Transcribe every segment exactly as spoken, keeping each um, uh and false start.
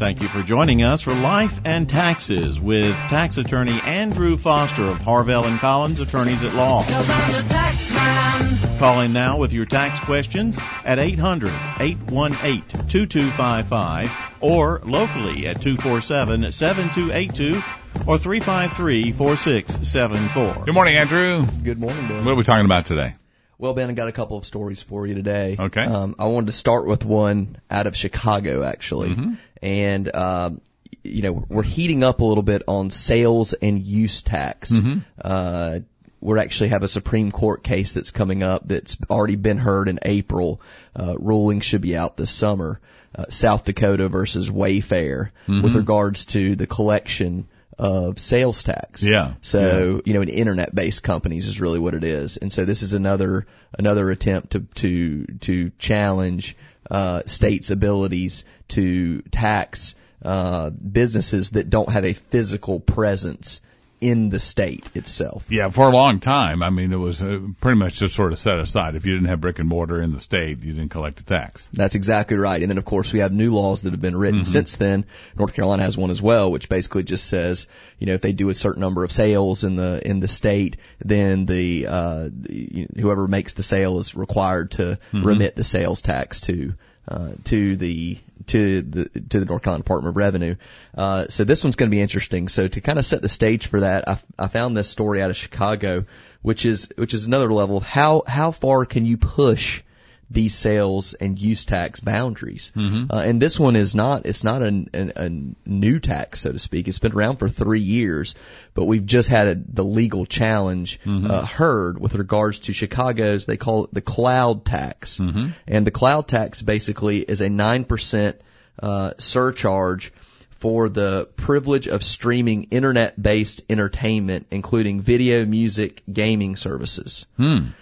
Thank you for joining us for Life and Taxes with tax attorney Andrew Foster of Harvell and Collins, attorneys at law. 'Cause I'm the tax man. Call in now with your tax questions at eight hundred, eight one eight, two two five five or locally at two four seven, seven two eight two or three five three, four six seven four. Good morning, Andrew. Good morning, Ben. What are we talking about today? Well, Ben, I got a couple of stories for you today. Okay. Um, I wanted to start with one out of Chicago, actually. Mm-hmm. And, uh, you know, we're heating up a little bit on sales and use tax. Mm-hmm. Uh, we actually have a Supreme Court case that's coming up that's already been heard in April. Uh, ruling should be out this summer. Uh, South Dakota versus Wayfair Mm-hmm. with regards to the collection of sales tax. Yeah. So, yeah. you know, in internet-based companies is really what it is. And so this is another, another attempt to, to, to challenge, uh, states' abilities to tax, uh, businesses that don't have a physical presence in the state itself. Yeah, for a long time, I mean, it was uh, pretty much just sort of set aside. If you didn't have brick and mortar in the state, you didn't collect a tax. That's exactly right. And then, of course, we have new laws that have been written Mm-hmm. since then. North Carolina has one as well, which basically just says, you know, if they do a certain number of sales in the in the state, then the, uh, the whoever makes the sale is required to Mm-hmm. remit the sales tax to uh, to the to the to the North Carolina Department of Revenue. Uh, so this one's going to be interesting. So to kind of set the stage for that, I, I found this story out of Chicago, which is which is another level of how how far can you push these sales and use tax boundaries. Mm-hmm. Uh, and this one is not, it's not a, a, a new tax, so to speak. It's been around for three years, but we've just had a, the legal challenge Mm-hmm. uh, heard with regards to Chicago's, they call it the cloud tax. Mm-hmm. And the cloud tax basically is a nine percent uh, surcharge for the privilege of streaming internet-based entertainment, including video, music, gaming services. Hmm.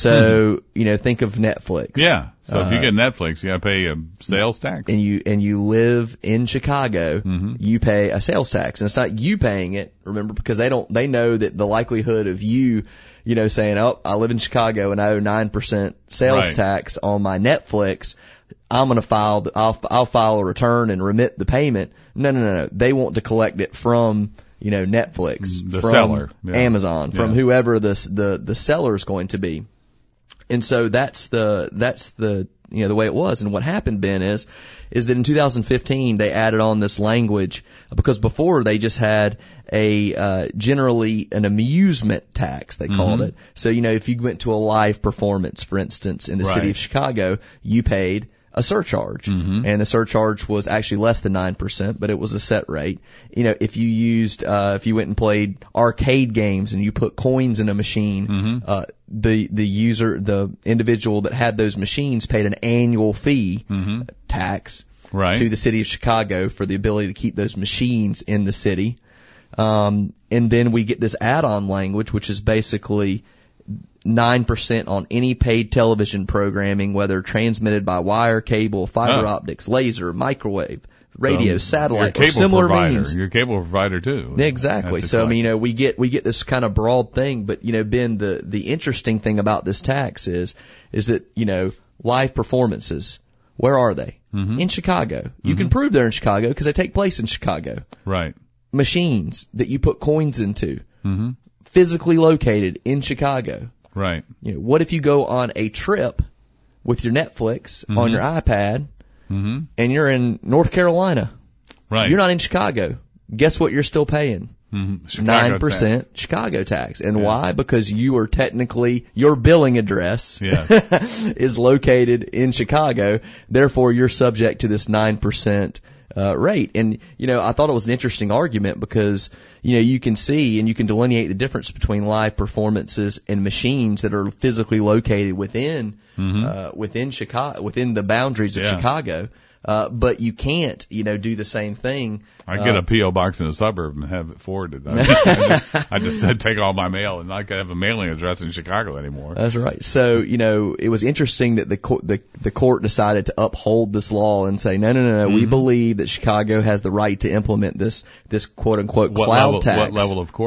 So, you know, think of Netflix. Yeah. So if you Uh, get Netflix, you got to pay a sales tax. and you and you live in Chicago, Mhm. you pay a sales tax, and it's not you paying it. Remember, because they don't they know that the likelihood of you, you know, saying, "Oh, I live in Chicago and I owe nine percent sales Right. tax on my Netflix. I'm going to file the, I'll I'll file a return and remit the payment." No, no, no, no. They want to collect it from, you know, Netflix, The from seller. Yeah. Amazon, from Yeah. whoever the the the seller is going to be. And so that's the, that's the, you know, the way it was. And what happened, Ben, is, is that in two thousand fifteen, they added on this language, because before they just had a, uh, generally an amusement tax, they called Mhm. it. So, you know, if you went to a live performance, for instance, in the city Right. of Chicago, you paid a surcharge. Mhm. And the surcharge was actually less than nine percent, but it was a set rate. You know, if you used, uh, if you went and played arcade games and you put coins in a machine, Mhm. uh, the, the user, the individual that had those machines paid an annual fee Mhm. tax Right. to the city of Chicago for the ability to keep those machines in the city. Um, and then we get this add-on language, which is basically nine percent on any paid television programming, whether transmitted by wire, cable, fiber Oh. optics, laser, microwave, radio, So satellite, your or cable similar provider, means. Your cable provider too. Exactly. That's So I mean, you correct. know, we get we get this kind of broad thing, but you know, Ben, the the interesting thing about this tax is is that, you know, live performances, where are they? Mhm. In Chicago. You can prove they're in Chicago because they take place in Chicago. Right. Machines that you put coins into, Mhm. physically located in Chicago. Right. You know, what if you go on a trip with your Netflix on Mhm. your iPad Mhm. and you're in North Carolina? Right. You're not in Chicago. Guess what you're still paying? Mhm. Chicago Nine percent Chicago tax. And Yeah. why? Because you are technically, your billing address Yes. is located in Chicago. Therefore, you're subject to this nine percent uh, rate. And, you know, I thought it was an interesting argument because, you know, you can see and you can delineate the difference between live performances and machines that are physically located within, Mhm. uh, within Chicago, within the boundaries of Yeah. Chicago. Uh, but you can't, you know, do the same thing. I get uh, a P O box in a suburb and have it forwarded. I, I just, I just said take all my mail, and I could have a mailing address in Chicago anymore. That's right. So, you know, it was interesting that the court, the, the court decided to uphold this law and say, no, no, no, no, Mm-hmm. we believe that Chicago has the right to implement this, this quote unquote What cloud level? tax. What level of court?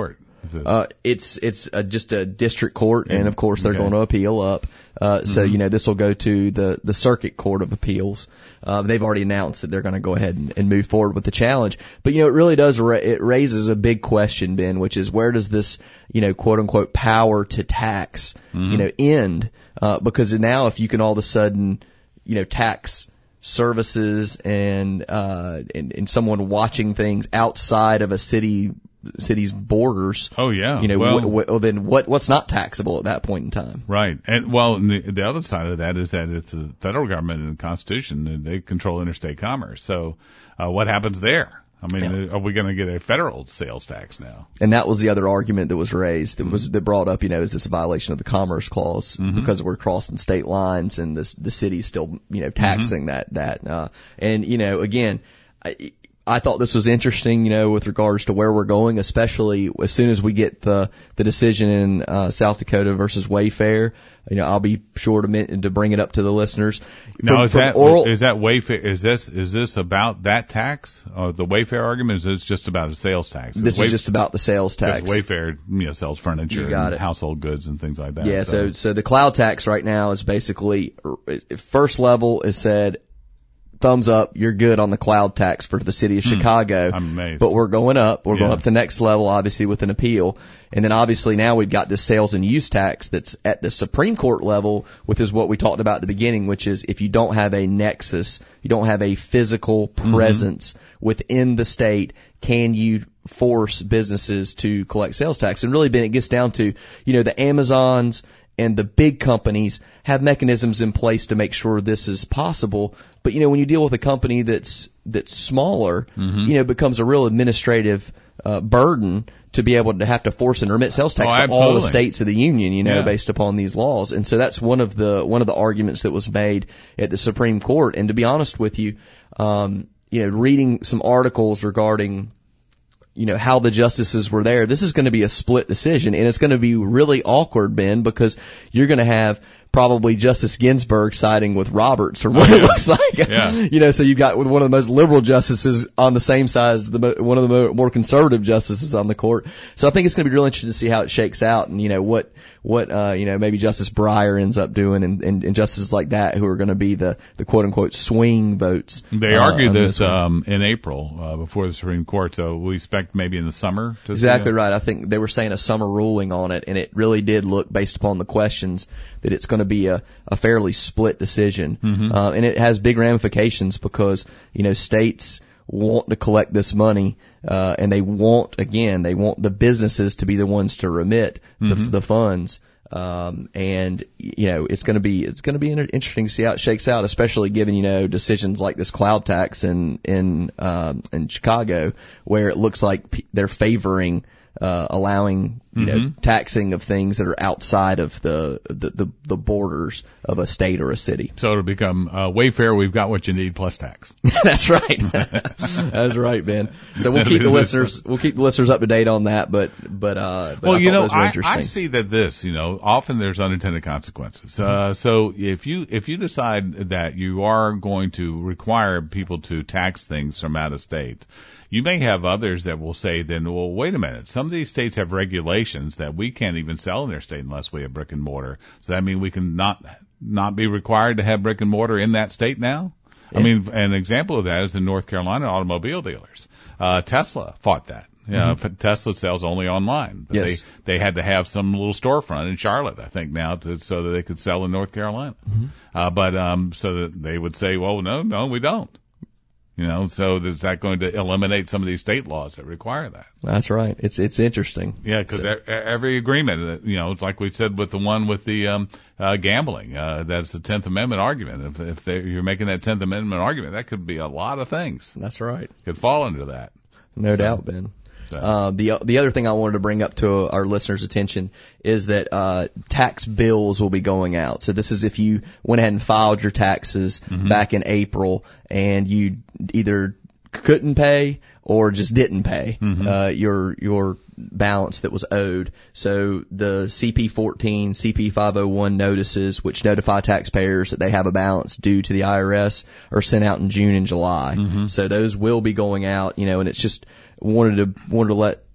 Uh, it's it's a, just a district court, and of course they're Okay. going to appeal up. Uh, Mm-hmm. so you know this will go to the the Circuit Court of Appeals. Uh, they've already announced that they're going to go ahead and, and move forward with the challenge. But you know it really does ra- it raises a big question, Ben, which is where does this you know quote unquote power to tax Mm-hmm. you know end? Uh, because now if you can all of a sudden you know tax services and uh and, and someone watching things outside of a city city's borders. Oh yeah. You know, well, wh- wh- well, then what what's not taxable at that point in time? right. And well, and the, the other side of that is that it's the federal government and the Constitution, and they control interstate commerce. So, uh, what happens there? I mean, are we going to get a federal sales tax now? And that was the other argument that was raised that was that brought up, you know, is this a violation of the Commerce Clause Mm-hmm. because we're crossing state lines and this the city's still, you know, taxing Mm-hmm. that that uh and you know, again, I, I thought this was interesting, you know, with regards to where we're going, especially as soon as we get the the decision in uh, South Dakota versus Wayfair. You know, I'll be sure to min- to bring it up to the listeners. Now, From- is from that oral, is that Wayfair? Is this is this about that tax? Or the Wayfair argument? Is this just about a sales tax? this Wayf- is just about the sales tax. because Wayfair, you know, sells furniture You got and it. household goods and things like that. Yeah, so so the cloud tax right now is basically first level is said thumbs up, you're good on the cloud tax for the city of Chicago. I'm amazed. But we're going up. We're going Yeah. up to the next level, obviously, with an appeal. And then obviously now we've got this sales and use tax that's at the Supreme Court level, which is what we talked about at the beginning, which is if you don't have a nexus, you don't have a physical presence within the state, can you force businesses to collect sales tax? And really, Ben, it gets down to, you know, the Amazons and the big companies have mechanisms in place to make sure this is possible. But, you know, when you deal with a company that's, that's smaller, you know, it becomes a real administrative, uh, burden to be able to have to force and remit sales tax Oh, to all the absolutely. states of the union, you know, Yeah. based upon these laws. And so that's one of the, one of the arguments that was made at the Supreme Court. And to be honest with you, um, you know, reading some articles regarding, you know, how the justices were there, this is going to be a split decision, and it's going to be really awkward, Ben, because you're going to have probably Justice Ginsburg siding with Roberts from what it looks like. Yeah. You know, so you've got one of the most liberal justices on the same side as the mo- one of the mo- more conservative justices on the court. So I think it's going to be real interesting to see how it shakes out, and you know what what uh you know maybe Justice Breyer ends up doing, and, and, and justices like that who are going to be the the quote unquote swing votes. They uh, argued on this one. um, in April uh, before the Supreme Court, so we expect maybe in the summer to Exactly see it. right. I think they were saying a summer ruling on it, and it really did look, based upon the questions, that it's going to be a, a fairly split decision. Mm-hmm. Uh, and it has big ramifications because, you know, states want to collect this money, uh, and they want, again, they want the businesses to be the ones to remit the, Mm-hmm. the funds. Um, and, you know, it's going to be, it's going to be inter- interesting to see how it shakes out, especially given, you know, decisions like this cloud tax in, in, um, in Chicago, where it looks like p- they're favoring, uh, allowing, you know, taxing of things that are outside of the, the, the, the borders of a state or a city. So it'll become uh, Wayfair, we've got what you need plus tax. That's right. That's right, Ben. So we'll keep the listeners, we'll keep the listeners up to date on that, but, but, uh, but Well, I you thought know, those were I, interesting. I see that this, you know, often there's unintended consequences. Uh, so if you, if you decide that you are going to require people to tax things from out of state, you may have others that will say then, well, wait a minute, some of these states have regulations that we can't even sell in their state unless we have brick and mortar. Does that mean we can not, not be required to have brick and mortar in that state now? I mean, an example of that is in North Carolina automobile dealers. Uh, Tesla fought that. Yeah, mm-hmm. Tesla sells only online. But Yes. They, they had to have some little storefront in Charlotte, I think, now to, so that they could sell in North Carolina. Mm-hmm. Uh, but, um, so that they would say, well, no, no, we don't. You know, so is that going to eliminate some of these state laws that require that? That's right. It's, it's interesting. Yeah, because So- every agreement, you know, it's like we said with the one with the um, uh, gambling. Uh, that's the Tenth Amendment argument. If, if they, you're making that Tenth Amendment argument, that could be a lot of things. That's right. Could fall under that. No doubt, Ben. So. Uh, the the other thing I wanted to bring up to our listeners' attention is that uh, tax bills will be going out. So this is if you went ahead and filed your taxes Mm-hmm. back in April and you either couldn't pay or just didn't pay Mm-hmm. uh, your your balance that was owed. So the C P fourteen, C P five oh one notices, which notify taxpayers that they have a balance due to the I R S, are sent out in June and July. Mm-hmm. So those will be going out, you know, and it's just wanted to wanted to let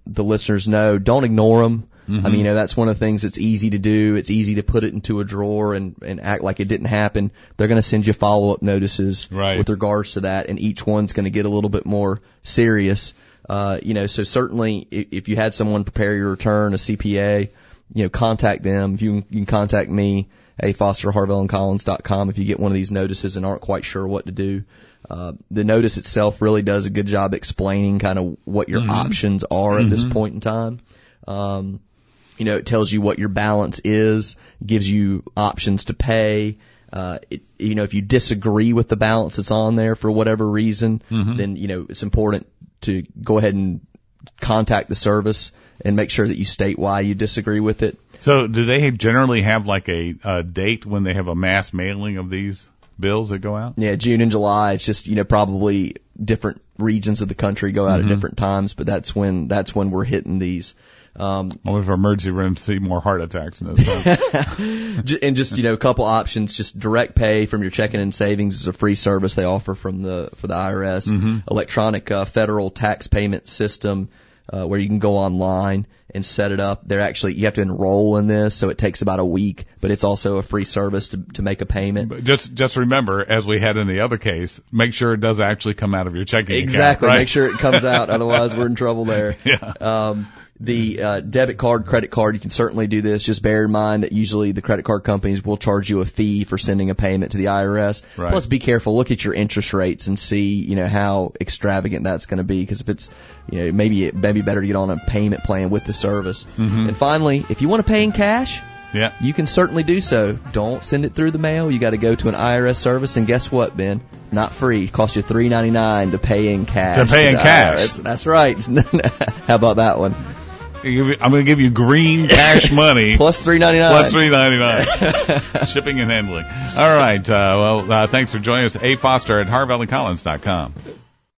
the listeners know, don't ignore them. Mm-hmm. I mean, you know, that's one of the things that's easy to do. It's easy to put it into a drawer and, and act like it didn't happen. They're going to send you follow-up notices right. with regards to that, and each one's going to get a little bit more serious. Uh, you know, so certainly if you had someone prepare your return, a C P A, you know, contact them. If you, you can contact me, a foster harvell and collins dot com, if you get one of these notices and aren't quite sure what to do. Uh, the notice itself really does a good job explaining kind of what your mm-hmm. options are mm-hmm. at this point in time. Um, you know, it tells you what your balance is, gives you options to pay. Uh, it, you know, if you disagree with the balance that's on there for whatever reason, mm-hmm. then, you know, it's important to go ahead and contact the service and make sure that you state why you disagree with it. So do they generally have like a, a date when they have a mass mailing of these bills that go out? Yeah, June and July. It's just, you know, probably different regions of the country go out mm-hmm. at different times, but that's when, that's when we're hitting these. Um, I wonder if emergency rooms see more heart attacks in those times. And just, you know, a couple options, just direct pay from your checking and savings is a free service they offer from the, for the I R S. Mm-hmm. Electronic, uh, federal tax payment system, uh, where you can go online and set it up. They're actually, you have to enroll in this, so it takes about a week, but it's also a free service to, to make a payment. But just, just remember, as we had in the other case, make sure it does actually come out of your checking Exactly. account. Right? Make sure it comes out, otherwise we're in trouble there. Yeah. Um, The uh, debit card, credit card, you can certainly do this. Just bear in mind that usually the credit card companies will charge you a fee for sending a payment to the I R S. Right. Plus, be careful. Look at your interest rates and see, you know, how extravagant that's going to be. Because if it's, you know, maybe it may be better to get on a payment plan with the service. Mm-hmm. And finally, if you want to pay in cash, yeah, you can certainly do so. Don't send it through the mail. You got to go to an I R S service, and guess what, Ben? Not free. It costs you three ninety-nine to pay in cash. To pay in the cash. I R S. That's right. How about that one? I'm going to give you green cash money. Plus three ninety-nine. Plus three ninety-nine. Shipping and handling. All right. Uh, well, uh, thanks for joining us. A Foster at harvell and collins dot com.